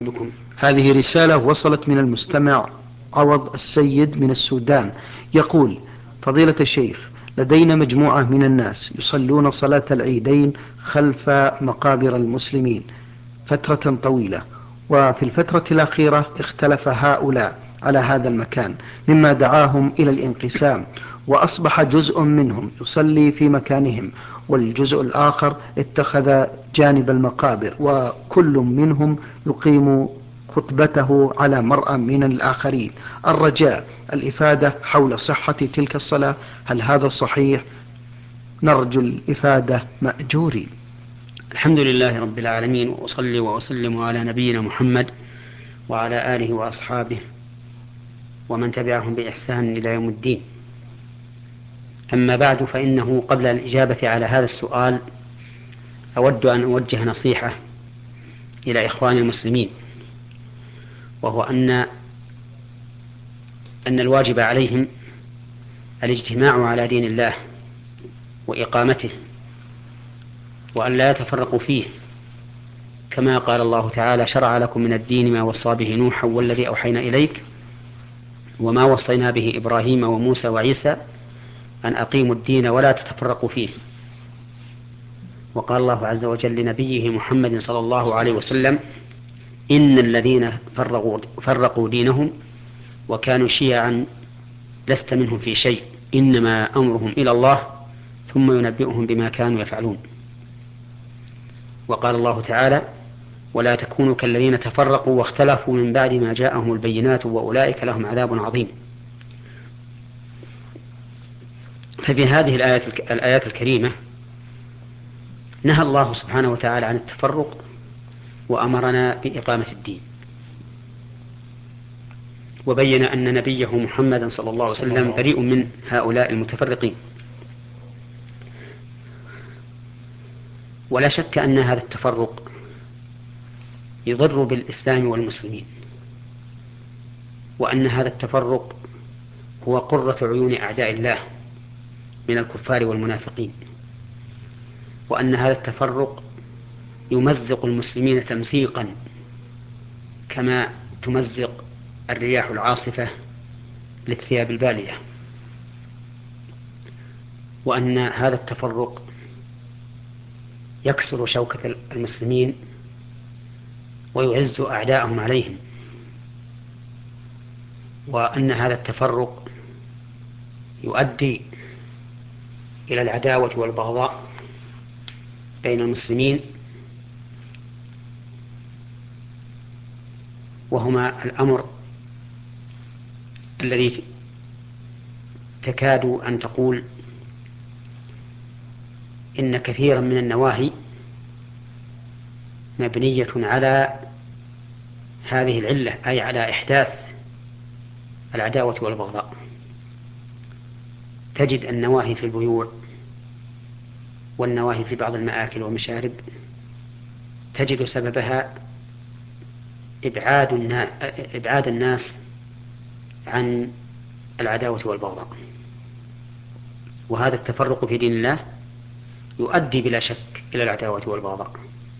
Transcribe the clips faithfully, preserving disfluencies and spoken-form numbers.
بكم. هذه رسالة وصلت من المستمع عوض السيد من السودان، يقول: فضيلة الشيخ، لدينا مجموعة من الناس يصلون صلاة العيدين خلف مقابر المسلمين فترة طويلة، وفي الفترة الأخيرة اختلف هؤلاء على هذا المكان مما دعاهم إلى الانقسام، وأصبح جزء منهم يصلي في مكانهم والجزء الآخر اتخذ جانب المقابر، وكل منهم يقيم خطبته على مرأى من الآخرين. الرجاء الإفادة حول صحة تلك الصلاة، هل هذا صحيح؟ نرجو الإفادة مأجورين. الحمد لله رب العالمين، وأصلي وأسلم على نبينا محمد وعلى آله وأصحابه ومن تبعهم بإحسان إلى يوم الدين. أما بعد، فإنه قبل الإجابة على هذا السؤال أود أن أوجه نصيحة إلى إخوان المسلمين، وهو أن أن الواجب عليهم الاجتماع على دين الله وإقامته، وأن لا يتفرقوا فيه، كما قال الله تعالى: شرع لكم من الدين ما وصى به نوحا والذي أوحينا إليك وما وصينا به إبراهيم وموسى وعيسى أن أقيموا الدين ولا تتفرقوا فيه. وقال الله عز وجل لنبيه محمد صلى الله عليه وسلم: إن الذين فرقوا, فرقوا دينهم وكانوا شيعا لست منهم في شيء، إنما أمرهم إلى الله ثم ينبئهم بما كانوا يفعلون. وقال الله تعالى: ولا تكونوا كالذين تفرقوا واختلفوا من بعد ما جاءهم البينات وأولئك لهم عذاب عظيم. ففي هذه الآيات, الآيات الكريمة نهى الله سبحانه وتعالى عن التفرق وأمرنا بإقامة الدين، وبين أن نبيه محمد صلى الله عليه وسلم بريء من هؤلاء المتفرقين. ولا شك أن هذا التفرق يضر بالإسلام والمسلمين، وأن هذا التفرق هو قرة عيون أعداء الله من الكفار والمنافقين، وأن هذا التفرق يمزق المسلمين تمزيقا كما تمزق الرياح العاصفة للثياب البالية، وأن هذا التفرق يكسر شوكة المسلمين ويعز أعداءهم عليهم، وأن هذا التفرق يؤدي إلى العداوة والبغضاء بين المسلمين، وهما الأمر الذي تكاد أن تقول إن كثيرا من النواهي مبنية على هذه العلة، أي على إحداث العداوة والبغضاء. تجد النواهي في البيوع والنواهي في بعض المآكل والمشارب تجد سببها إبعاد الناس, إبعاد الناس عن العداوة والبغضاء. وهذا التفرق في دين الله يؤدي بلا شك إلى العداوة والبغضاء،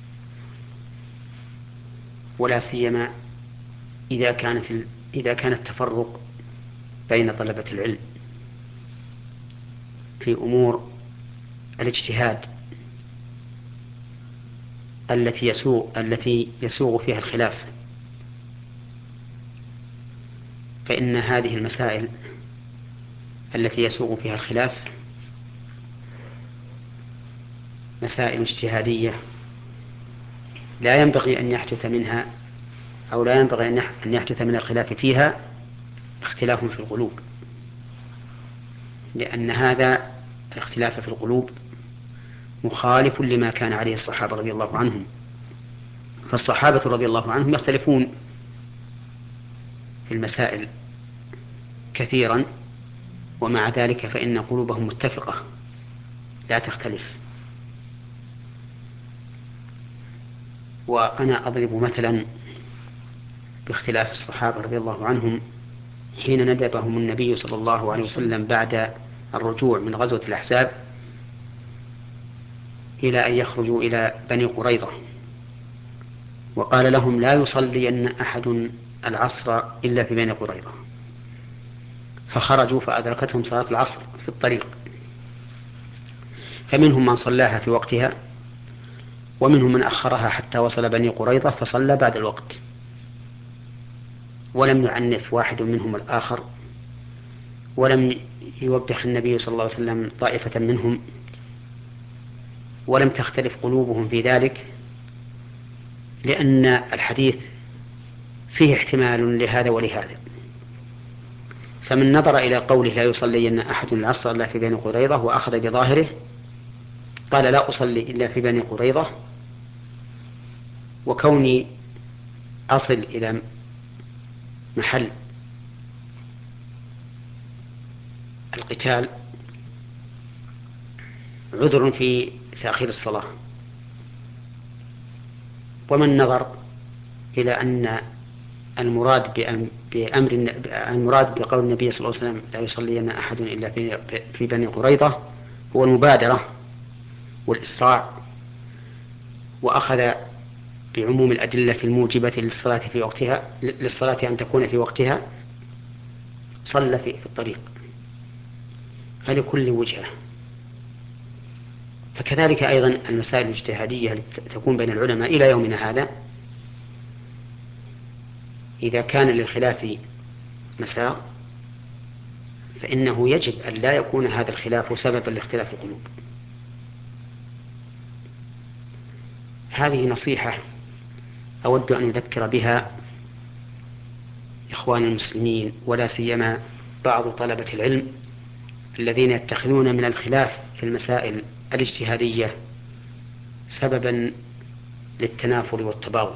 ولا سيما إذا كانت إذا كان التفرق بين طلبة العلم في أمور الاجتهاد التي يسوغ التي يسوغ فيها الخلاف، فإن هذه المسائل التي يسوغ فيها الخلاف مسائل اجتهادية لا ينبغي أن يحدث منها أو لا ينبغي أن يحدث من الخلاف فيها اختلاف في القلوب، لأن هذا الاختلاف في القلوب مخالف لما كان عليه الصحابة رضي الله عنهم. فالصحابة رضي الله عنهم يختلفون في المسائل كثيرا، ومع ذلك فإن قلوبهم متفقة لا تختلف. وأنا أضرب مثلا باختلاف الصحابة رضي الله عنهم حين ندبهم النبي صلى الله عليه وسلم بعد الرجوع من غزوة الأحزاب إلى أن يخرجوا إلى بني قريظة، وقال لهم لا يصلين أحد العصر إلا في بني قريظة، فخرجوا فأدركتهم صلاة العصر في الطريق، فمنهم من صلاها في وقتها، ومنهم من أخرها حتى وصل بني قريظة فصلى بعد الوقت، ولم يعنف واحد منهم الآخر، ولم يوبخ النبي صلى الله عليه وسلم طائفة منهم، ولم تختلف قلوبهم في ذلك، لأن الحديث فيه احتمال لهذا ولهذا. فمن نظر إلى قوله لا يصلين أحد العصر إلا في بني قريظة وأخذ بظاهره قال لا أصلي إلا في بني قريظة، وكوني أصل إلى محل القتال عذر في تأخير الصلاة. ومن نظر إلى أن المراد بأمر المراد بقول النبي صلى الله عليه وسلم لا يصلين أحد إلا في بني قريظة هو المبادرة والإسراع، وأخذ بعموم الأدلة الموجبة للصلاة في وقتها للصلاة أن تكون في وقتها، صلى في الطريق، فلكل وجهة. فكذلك أيضا المسائل الاجتهادية التي تكون بين العلماء إلى يومنا هذا، إذا كان للخلاف مسار فإنه يجب أن لا يكون هذا الخلاف سببا لاختلاف القلوب. هذه نصيحة أود أن أذكر بها إخوان المسلمين، ولا سيما بعض طلبة العلم الذين يتخذون من الخلاف في المسائل الاجتهادية سببا للتنافر والتباغض.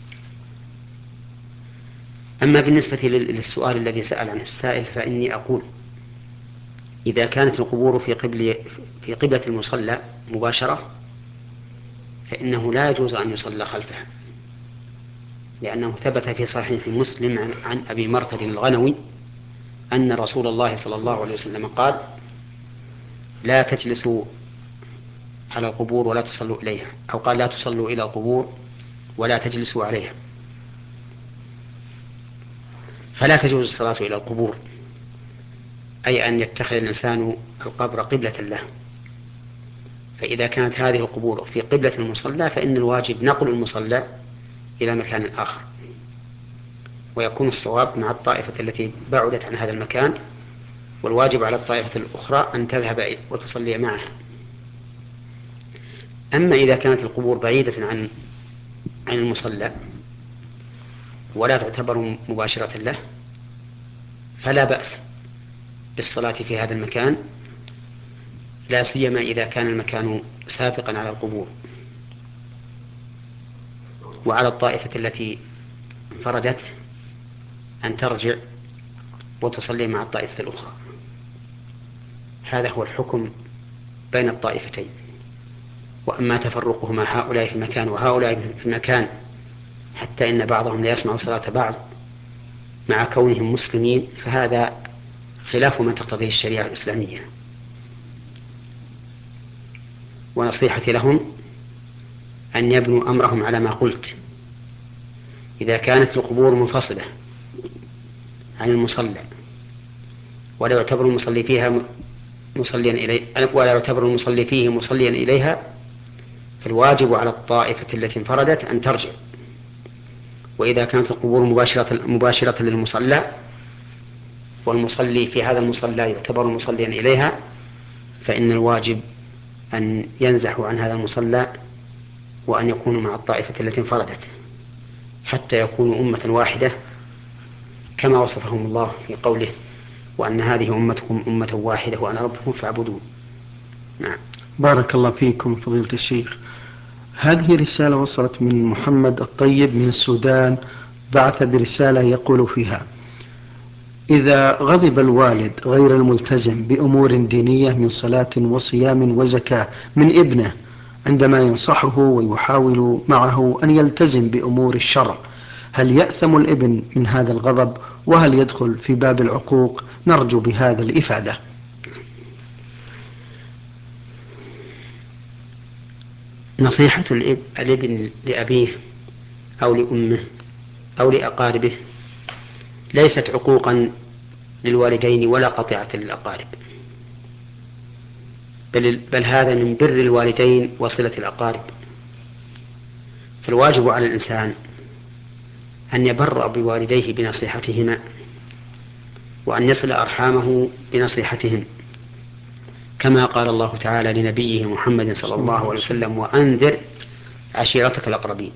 أما بالنسبة للسؤال الذي سأل عنه السائل فإني أقول إذا كانت القبور في قبل في قبلة المصلى مباشرة فإنه لا يجوز أن يصلى خلفها، لأنه ثبت في صحيح مسلم عن, عن أبي مرثد الغنوي أن رسول الله صلى الله عليه وسلم قال لا تجلسوا على القبور ولا تصلوا إليها، أو قال لا تصلوا إلى القبور ولا تجلسوا عليها. فلا تجوز الصلاة إلى القبور، أي أن يتخذ الإنسان القبر قبلة له. فإذا كانت هذه القبور في قبلة المصلى فإن الواجب نقل المصلى إلى مكان آخر، ويكون الصواب مع الطائفة التي بعدت عن هذا المكان، والواجب على الطائفة الأخرى أن تذهب وتصلي معها. أما إذا كانت القبور بعيدة عن عن المصلى ولا تعتبر مباشرة له فلا بأس بالصلاة في هذا المكان، لا سيما إذا كان المكان سابقا على القبور. وعلى الطائفة التي انفردت أن ترجع وتصلي مع الطائفة الأخرى. هذا هو الحكم بين الطائفتين. وأما تفرقهما هؤلاء في مكان وهؤلاء في مكان حتى إن بعضهم لا يسمع صلاة بعض مع كونهم مسلمين فهذا خلاف ما تقتضيه الشريعة الإسلامية. ونصيحتي لهم أن يبنوا أمرهم على ما قلت. إذا كانت القبور منفصلة عن المصلى ولا يعتبر المصلي فيها مصليا إليه ولا يعتبر المصلي فيه مصليا إليها فالواجب على الطائفة التي انفردت أن ترجع. وإذا كانت القبور مباشرة, مباشرة للمصلى والمصلي في هذا المصلى يعتبر مصليا إليها فإن الواجب أن ينزحوا عن هذا المصلى وأن يكونوا مع الطائفة التي انفردت حتى يكونوا أمة واحدة كما وصفهم الله في قوله وأن هذه أمتكم أمة واحدة وأنا ربكم فاعبدون. نعم. بارك الله فيكم فضيلة الشيخ. هذه رسالة وصلت من محمد الطيب من السودان، بعث برسالة يقول فيها: إذا غضب الوالد غير الملتزم بأمور دينية من صلاة وصيام وزكاة من ابنه عندما ينصحه ويحاول معه أن يلتزم بأمور الشرع، هل يأثم الابن من هذا الغضب؟ وهل يدخل في باب العقوق؟ نرجو بهذا الإفادة. نصيحة الابن لأبيه أو لأمه أو لأقاربه ليست عقوقا للوالدين ولا قطيعة للأقارب، بل, بل هذا من بر الوالدين وصلة الأقارب. فالواجب على الإنسان أن يبر بوالديه بنصيحتهما، وأن يصل أرحامه بنصيحتهم، كما قال الله تعالى لنبيه محمد صلى الله عليه وسلم: وأنذر عشيرتك الأقربين.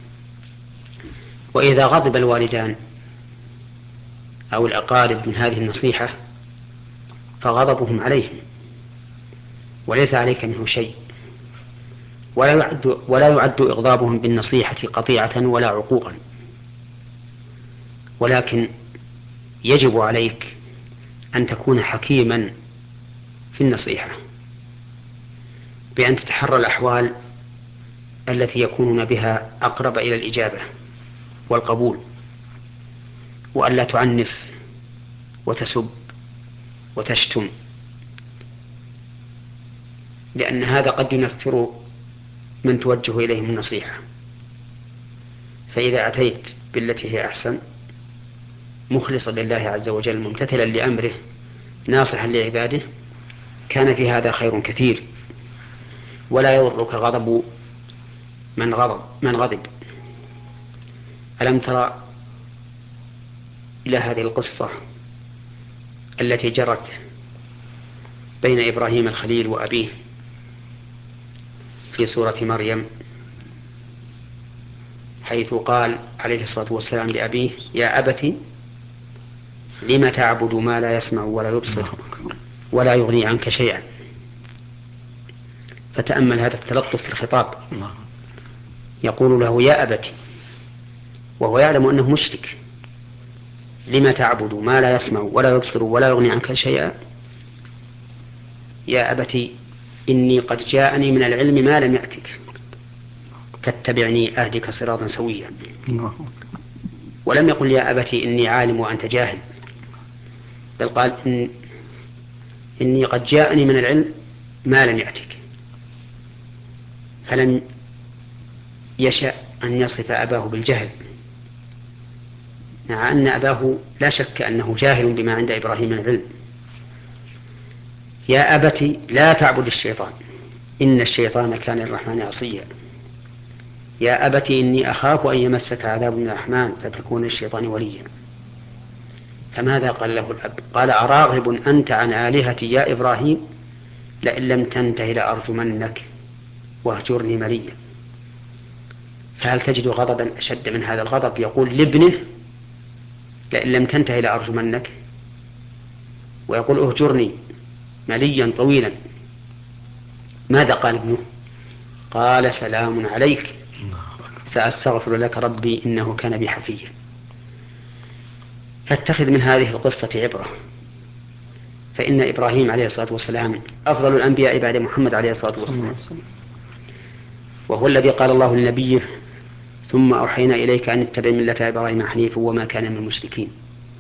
وإذا غضب الوالدان أو الأقارب من هذه النصيحة فغضبهم عليهم، وليس عليك منه شيء، ولا يعد, ولا يعد إغضابهم بالنصيحة قطيعة ولا عقوقا، ولكن يجب عليك أن تكون حكيما في النصيحة، بأن تتحرى الأحوال التي يكونون بها أقرب إلى الإجابة والقبول، وأن لا تعنف وتسب وتشتم، لأن هذا قد ينفر من توجه إليهم النصيحة. فإذا أتيت بالتي هي أحسن مخلصا لله عز وجل ممتثلا لأمره ناصحا لعباده كان في هذا خير كثير، ولا يضرك غضب من غضب من غضب. ألم ترى إلى هذه القصة التي جرت بين إبراهيم الخليل وأبيه في سورة مريم، حيث قال عليه الصلاة والسلام لأبيه: يا أبت لم تعبد ما لا يسمع ولا يبصر ولا يغني عنك شيئا. فتأمل هذا التلطف في الخطاب، يقول له يا أبت وهو يعلم أنه مشرك: لم تعبد ما لا يسمع ولا يبصر ولا يغني عنك شيئا. يا أبت إني قد جاءني من العلم ما لم يأتك فاتبعني أهدك صراطا سويا. ولم يقل يا أبت إني عالم وأنت جاهل، بل قال إن إني قد جاءني من العلم ما لم يأتك. فلم يشأ أن يصف أباه بالجهل، مع أن أباه لا شك أنه جاهل بما عند إبراهيم من العلم. يا أبت لا تعبد الشيطان إن الشيطان كان للرحمن عصيا. يا أبت إني أخاف أن يمسك عذاب من الرحمن فتكون الشيطان وليا. فماذا قال له الأب؟ قال: أراغب أنت عن آلهتي يا إبراهيم لئن لم تنته لأرجمنك واهجرني مليا. فهل تجد غضبا أشد من هذا الغضب؟ يقول لابنه لئن لم تنته لأرجمنك، ويقول اهجرني مليا طويلا. ماذا قال ابنه؟ قال: سلام عليك سأستغفر لك ربي إنه كان بي حفيا. فاتخذ من هذه القصة عبرة، فإن إبراهيم عليه الصلاة والسلام أفضل الأنبياء بعد محمد عليه الصلاة والسلام، وهو الذي قال الله لنبيه: ثم أوحينا إليك أن اتبع ملة إبراهيم حنيفا وما كان من المشركين.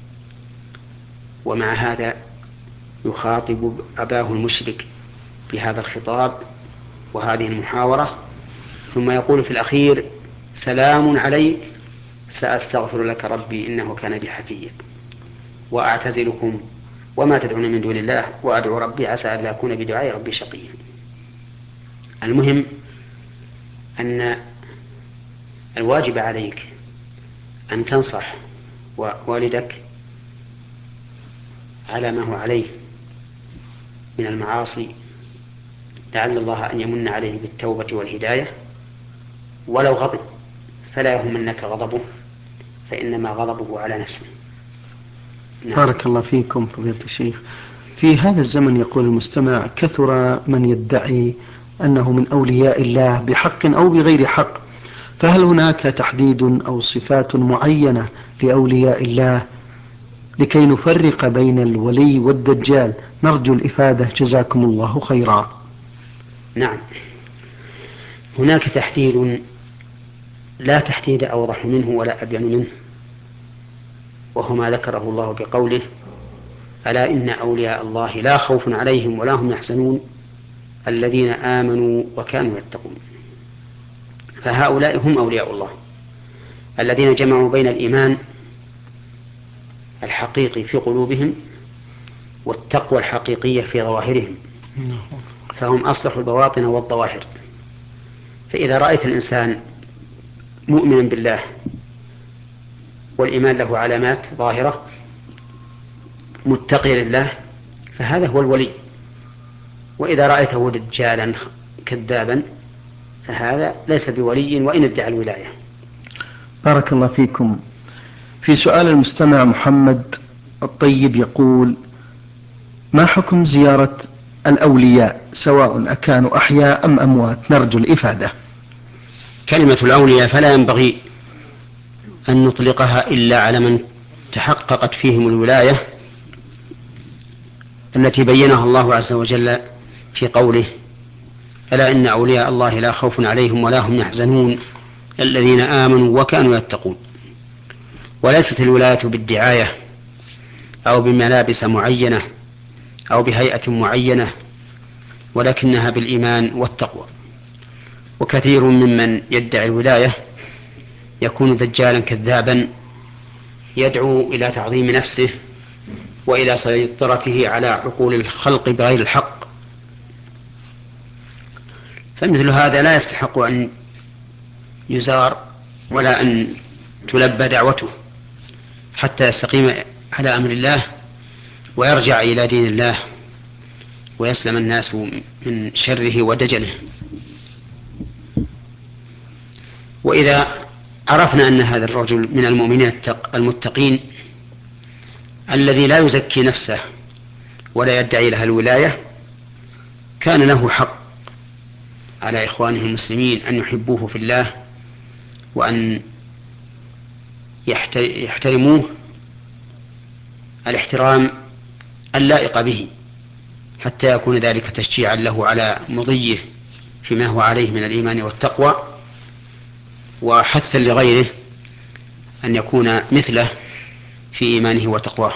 ومع هذا يخاطب أباه المشرك بهذا الخطاب وهذه المحاورة، ثم يقول في الأخير: سلام عليك سأستغفر لك ربي إنه كان بي حفيا وأعتزلكم وما تدعون من دون الله وأدعو ربي عسى أن لا أكون بدعاء ربي شقيا. المهم أن الواجب عليك أن تنصح والدك على ما هو عليه من المعاصي، لعل الله أن يمن عليه بالتوبة والهداية. ولو غضب فلا يهمنك غضبه، فإنما غضبه على نفسه. نعم. بارك الله فيكم فضيلة الشيخ. في هذا الزمن يقول المستمع: كثر من يدعي أنه من أولياء الله بحق أو بغير حق، فهل هناك تحديد أو صفات معينة لأولياء الله لكي نفرق بين الولي والدجال؟ نرجو الإفادة جزاكم الله خيرا. نعم، هناك تحديد لا تحديد أوضح منه ولا أبين منه، وهو ما ذكره الله بقوله: ألا إن أولياء الله لا خوف عليهم ولا هم يحزنون الذين آمنوا وكانوا يتقون. فهؤلاء هم أولياء الله، الذين جمعوا بين الإيمان الحقيقي في قلوبهم والتقوى الحقيقية في ظواهرهم، فهم أصلح البواطن والظواهر. فإذا رأيت الإنسان مؤمنا بالله والإيمان له علامات ظاهرة متقي لله فهذا هو الولي. وإذا رأيته دجالا كذابا فهذا ليس بولي وإن ادعى الولاية. بارك الله فيكم. في سؤال المستمع محمد الطيب يقول: ما حكم زيارة الأولياء سواء أكانوا أحياء أم أموات؟ نرجو الإفادة. كلمة الأولياء فلا ينبغي أن نطلقها إلا على من تحققت فيهم الولاية التي بينها الله عز وجل في قوله: ألا إن أولياء الله لا خوف عليهم ولا هم يحزنون الذين آمنوا وكانوا يتقون. وليست الولاية بالدعاية أو بملابس معينة أو بهيئة معينة، ولكنها بالإيمان والتقوى. وكثير ممن يدعي الولاية يكون دجالا كذابا يدعو إلى تعظيم نفسه وإلى سيطرته على عقول الخلق بغير الحق، فمثل هذا لا يستحق أن يزار ولا أن تلبى دعوته حتى يستقيم على أمر الله ويرجع إلى دين الله ويسلم الناس من شره ودجله. وإذا عرفنا أن هذا الرجل من المؤمنين المتقين الذي لا يزكي نفسه ولا يدعي لها الولاية، كان له حق على إخوانه المسلمين أن يحبوه في الله وأن يحترموه الاحترام اللائق به، حتى يكون ذلك تشجيعا له على مضيه فيما هو عليه من الإيمان والتقوى، وحثا لغيره أن يكون مثله في إيمانه وتقواه.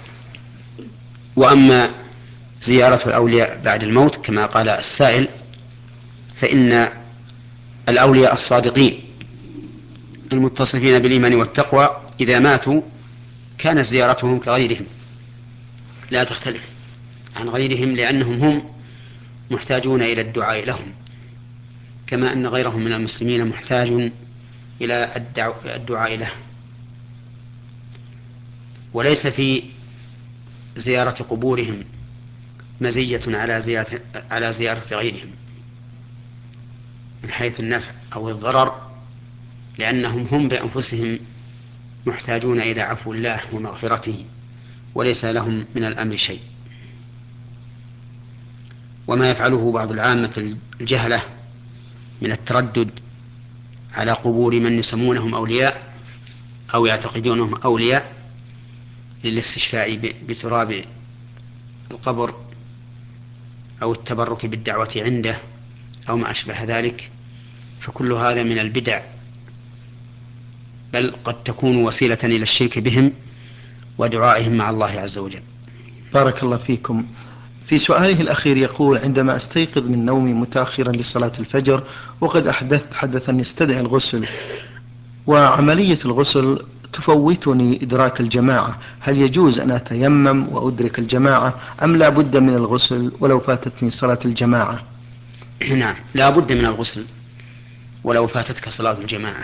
وأما زيارة الأولياء بعد الموت كما قال السائل، فإن الأولياء الصادقين المتصفين بالإيمان والتقوى إذا ماتوا كانت زيارتهم كغيرهم لا تختلف عن غيرهم، لأنهم هم محتاجون إلى الدعاء لهم، كما أن غيرهم من المسلمين محتاج إلى الدعاء له. وليس في زيارة قبورهم مزية على زيارة, على زيارة غيرهم من حيث النفع أو الضرر، لأنهم هم بأنفسهم محتاجون إلى عفو الله ومغفرته وليس لهم من الأمر شيء. وما يفعله بعض العامة الجهلة من التردد على قبور من يسمونهم أولياء أو يعتقدونهم أولياء للاستشفاء بتراب القبر أو التبرك بالدعوة عنده أو ما أشبه ذلك، فكل هذا من البدع، بل قد تكون وسيلة إلى الشرك بهم ودعائهم مع الله عز وجل. بارك الله فيكم. في سؤاله الأخير يقول: عندما أستيقظ من نومي متأخرا لصلاة الفجر وقد أحدث حدثا يستدعي الغسل، وعملية الغسل تفوتني إدراك الجماعة، هل يجوز أن أتيمم وأدرك الجماعة أم لا بد من الغسل ولو فاتتني صلاة الجماعة؟ نعم، لا بد من الغسل ولو فاتتك صلاة الجماعة،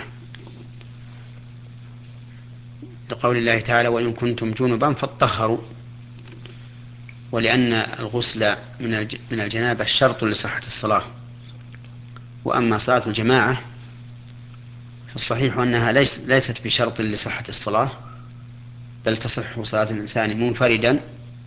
لقول الله تعالى: وإن كنتم جنبا فاطهروا. ولأن الغسل من الجنابة شرط لصحة الصلاة. وأما صلاة الجماعة فالصحيح أنها ليست بشرط لصحة الصلاة، بل تصح صلاة الإنسان منفردا،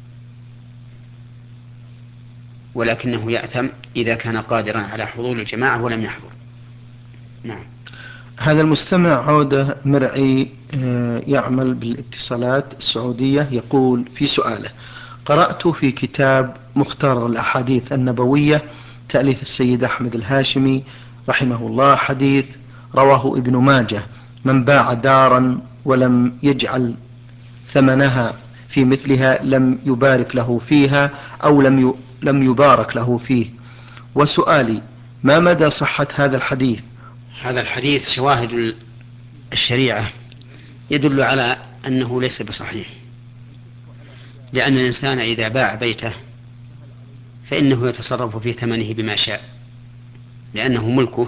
ولكنه يأثم إذا كان قادرا على حضور الجماعة ولم يحضر. نعم. هذا المستمع عودة مرعي يعمل بالاتصالات السعودية يقول في سؤاله: قرأت في كتاب مختار الأحاديث النبوية تأليف السيد أحمد الهاشمي رحمه الله حديث رواه ابن ماجه: من باع دارا ولم يجعل ثمنها في مثلها لم يبارك له فيها أو لم لم يبارك له فيه. وسؤالي: ما مدى صحة هذا الحديث؟ هذا الحديث شواهد الشريعة يدل على أنه ليس بصحيح، لأن الإنسان إذا باع بيته فإنه يتصرف في ثمنه بما شاء، لأنه ملكه،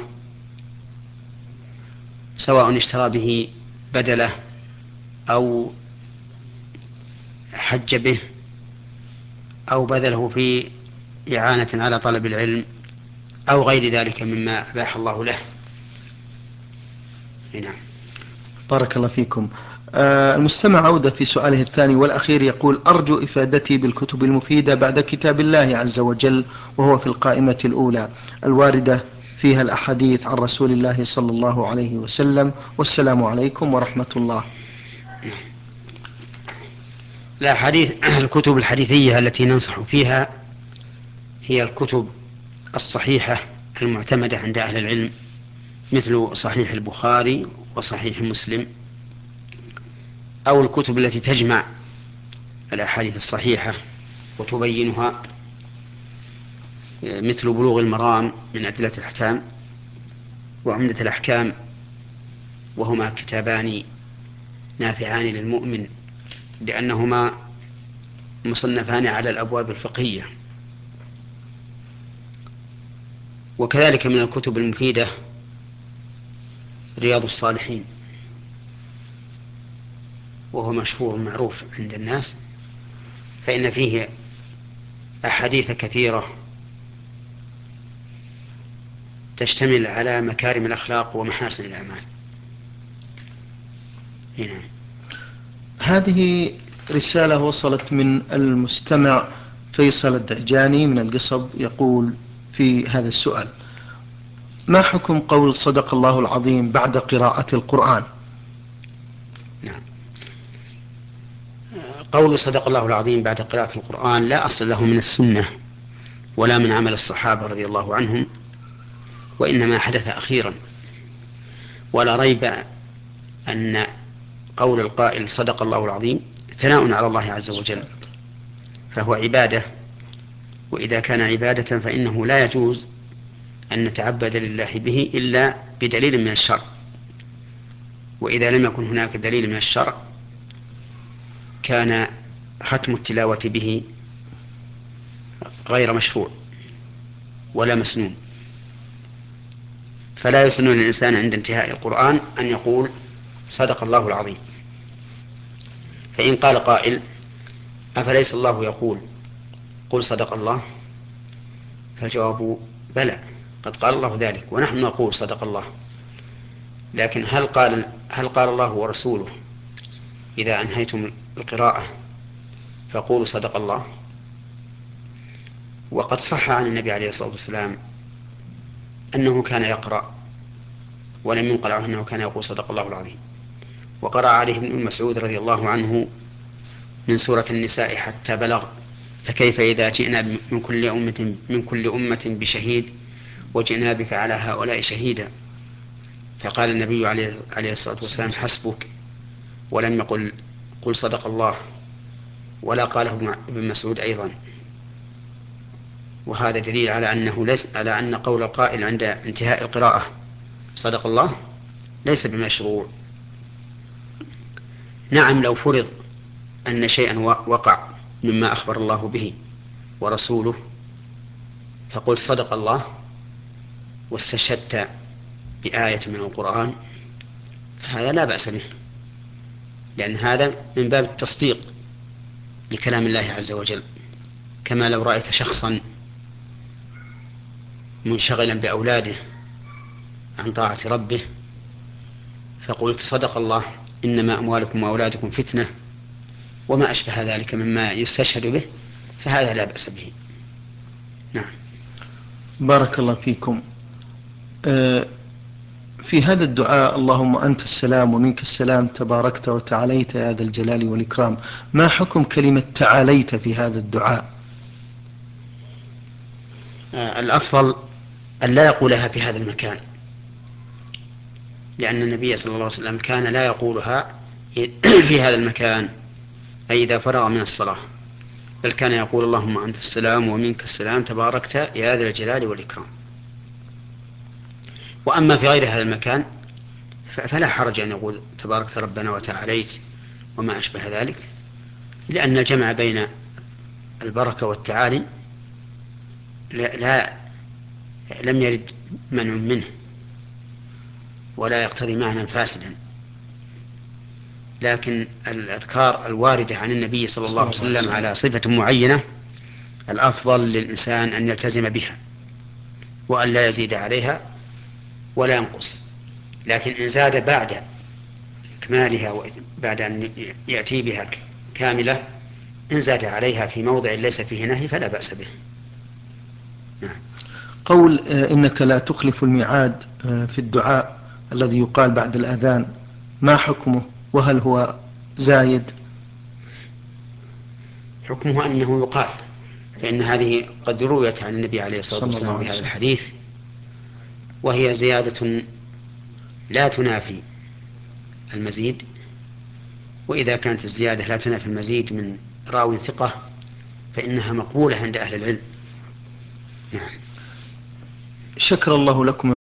سواء اشترى به بدله أو حج به أو بذله في إعانة على طلب العلم أو غير ذلك مما أباح الله له. نعم. بارك الله فيكم. آه المستمع عودة في سؤاله الثاني والأخير يقول: أرجو إفادتي بالكتب المفيدة بعد كتاب الله عز وجل، وهو في القائمة الأولى الواردة فيها الأحاديث عن رسول الله صلى الله عليه وسلم، والسلام عليكم ورحمة الله. لا، حديث الكتب الحديثية التي ننصح فيها هي الكتب الصحيحة المعتمدة عند أهل العلم، مثل صحيح البخاري وصحيح مسلم، أو الكتب التي تجمع الأحاديث الصحيحة وتبينها، مثل بلوغ المرام من أدلة الأحكام وعمدة الأحكام، وهما كتابان نافعان للمؤمن لأنهما مصنفان على الأبواب الفقهية. وكذلك من الكتب المفيدة رياض الصالحين، وهو مشهور معروف عند الناس، فإن فيه أحاديث كثيرة تشتمل على مكارم الأخلاق ومحاسن الأعمال. هنا. هذه رسالة وصلت من المستمع فيصل الدهجاني من القصب، يقول في هذا السؤال: ما حكم قول صدق الله العظيم بعد قراءة القرآن؟ نعم. قول صدق الله العظيم بعد قراءة القرآن لا أصل له من السنة ولا من عمل الصحابة رضي الله عنهم، وإنما حدث أخيرا. ولا ريب أن قول القائل صدق الله العظيم ثناء على الله عز وجل، فهو عبادة، وإذا كان عبادة فإنه لا يجوز أن نتعبد لله به إلا بدليل من الشرع، وإذا لم يكن هناك دليل من الشرع كان ختم التلاوة به غير مشروع ولا مسنون. فلا يسن للإنسان عند انتهاء القرآن أن يقول صدق الله العظيم. فإن قال قائل: أفليس الله يقول قل صدق الله؟ فالجواب: بلى، قد قال الله ذلك ونحن نقول صدق الله، لكن هل قال هل قال الله ورسوله إذا أنهيتم القراءة فقولوا صدق الله؟ وقد صح عن النبي عليه الصلاة والسلام أنه كان يقرأ ولم ينقل عنه أنه كان يقول صدق الله العظيم. وقرأ عليه ابن مسعود رضي الله عنه من سورة النساء حتى بلغ: فكيف إذا جئنا من كل أمة من كل أمة بشهيد وجئنا بك على هؤلاء شهيدا. فقال النبي عليه الصلاة والسلام: حسبك، ولم يقل قل صدق الله، ولا قاله ابن مسعود أيضا. وهذا دليل على أنه ليس على أن قول القائل عند انتهاء القراءة صدق الله ليس بمشروع. نعم، لو فرض أن شيئا وقع مما أخبر الله به ورسوله فقل صدق الله واستشهدت بآية من القرآن فهذا لا بأس به، لأن هذا من باب التصديق لكلام الله عز وجل. كما لو رأيت شخصا منشغلا بأولاده عن طاعة ربه فقلت صدق الله إنما أموالكم وأولادكم فتنة وما أشبه ذلك مما يستشهد به، فهذا لا بأس به. نعم. بارك الله فيكم. في هذا الدعاء: اللهم أنت السلام ومنك السلام تباركت وتعاليت يا ذا الجلال والإكرام، ما حكم كلمة تعاليت في هذا الدعاء؟ الأفضل أن لا يقولها في هذا المكان، لأن النبي صلى الله عليه وسلم كان لا يقولها في هذا المكان أي إذا فرغ من الصلاة، بل كان يقول اللهم أنت السلام ومنك السلام تباركت يا ذا الجلال والإكرام. وأما في غير هذا المكان فلا حرج أن يقول تبارك ربنا وتعاليت وما أشبه ذلك، لأن الجمع بين البركة والتعالي لا, لا لم يرد منع منه ولا يقتضي معنى فاسدا، لكن الأذكار الواردة عن النبي صلى الله عليه وسلم على صفة معينة الأفضل للإنسان أن يلتزم بها وأن لا يزيد عليها ولا ينقص. لكن إن زاد بعد إكمالها بعد أن يأتي بها كاملة، إن زاد عليها في موضع ليس فيه نهي فلا بأس به. نعم. قول إنك لا تخلف الميعاد في الدعاء الذي يقال بعد الأذان، ما حكمه وهل هو زايد؟ حكمه أنه يقال، فإن هذه قد رويت عن النبي عليه الصلاة والسلام في هذا وسلم. الحديث، وهي زيادة لا تنافي المزيد، وإذا كانت الزيادة لا تنافي المزيد من راوي ثقة فإنها مقبولة عند أهل العلم. نعم. شكر الله لكم.